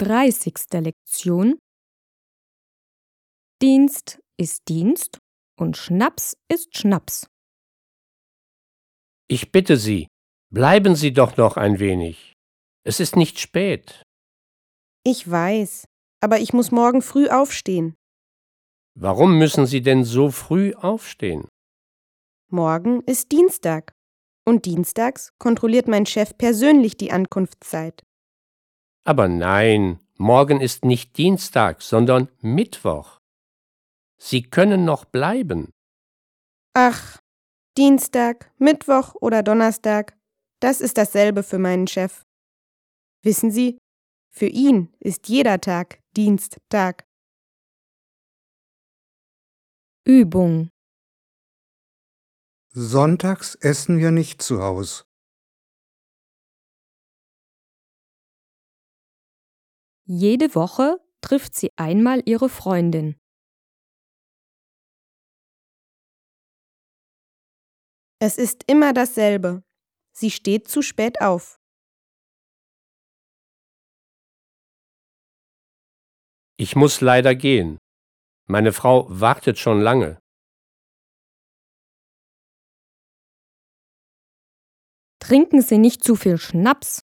30. Lektion. Dienst ist Dienst und Schnaps ist Schnaps. Ich bitte Sie, bleiben Sie doch noch ein wenig. Es ist nicht spät. Ich weiß, aber ich muss morgen früh aufstehen. Warum müssen Sie denn so früh aufstehen? Morgen ist Dienstag. Und dienstags kontrolliert mein Chef persönlich die Ankunftszeit. Aber nein, morgen ist nicht Dienstag, sondern Mittwoch. Sie können noch bleiben. Ach, Dienstag, Mittwoch oder Donnerstag, das ist dasselbe für meinen Chef. Wissen Sie, für ihn ist jeder Tag Diensttag. Übung. Sonntags essen wir nicht zu Haus. Jede Woche trifft sie einmal ihre Freundin. Es ist immer dasselbe. Sie steht zu spät auf. Ich muss leider gehen. Meine Frau wartet schon lange. Trinken Sie nicht zu viel Schnaps.